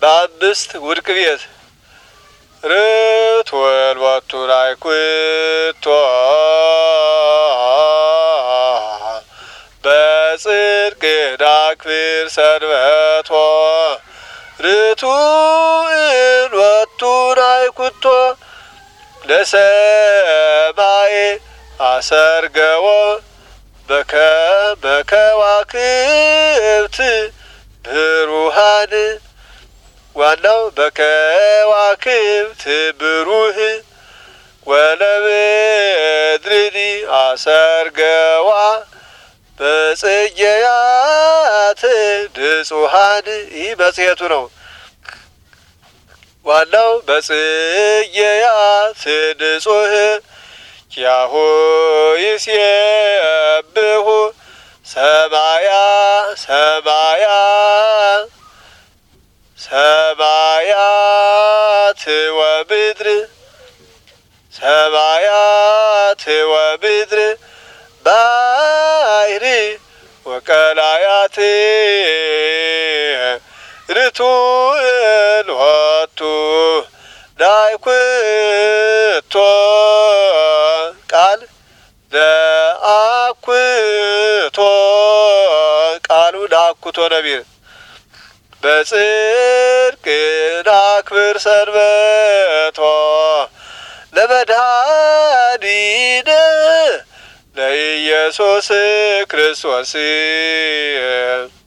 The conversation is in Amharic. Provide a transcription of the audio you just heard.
በአምስት ውድቅ ቤት ርትወን ወቱ ላይኩቶ በጽድቅ ዳክብር ሰንበቶ ርቱዕን ወቱ ላይኩቶ ለሰማይ አሰርገዎ በከዋክብት ብሩሃን ዋናው በከዋክብት ብሩህ ወለምድርኒ አሰርገዋ በጽጌያት ንጹሃን። ይህ መጽሔቱ ነው። ዋናው በጽጌያት ንጹህ ያሁ ይሴብሑ ሰማያት ወምድር ባሕር ወቀላያት ርቱዕን ሆቱ ላይኩቶ ቃል ለአኩቶ ቃሉ ለአኩቶ ነቢር በጽድቅ ናክብር ሰንበቶ ለመድኃኒነ ለኢየሱስ ክርስቶስ